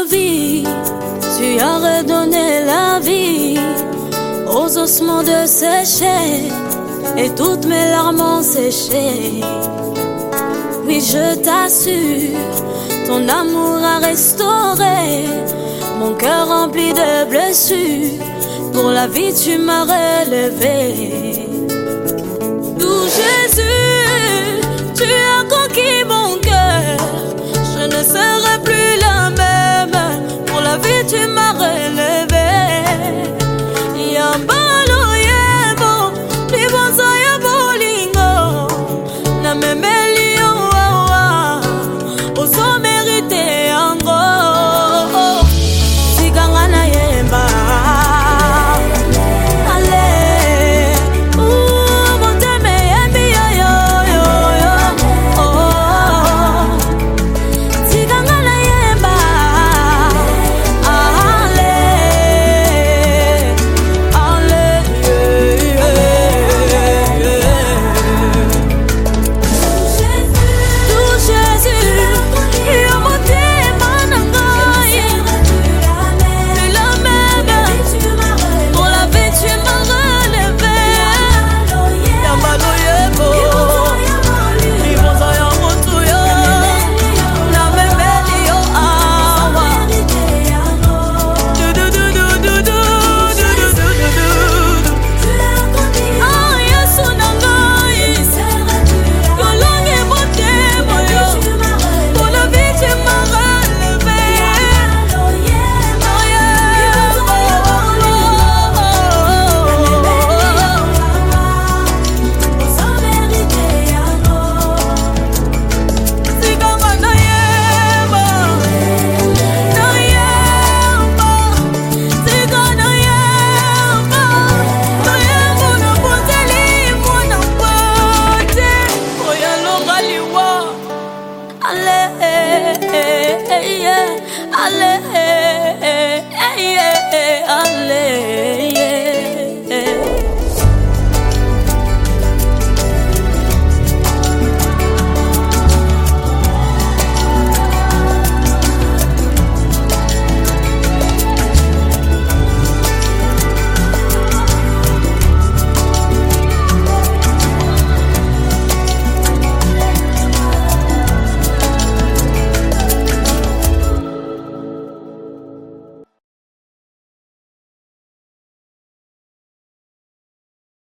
vie. Tu as redonné la vie aux ossements de sécher et toutes mes larmes ont séché. Oui, je t'assure, ton amour a restauré mon cœur rempli de blessures. Pour la vie, tu m'as relevé. Tout Jésus, tu as conquis mon cœur. Je ne serai plus la même. Pour la vie, tu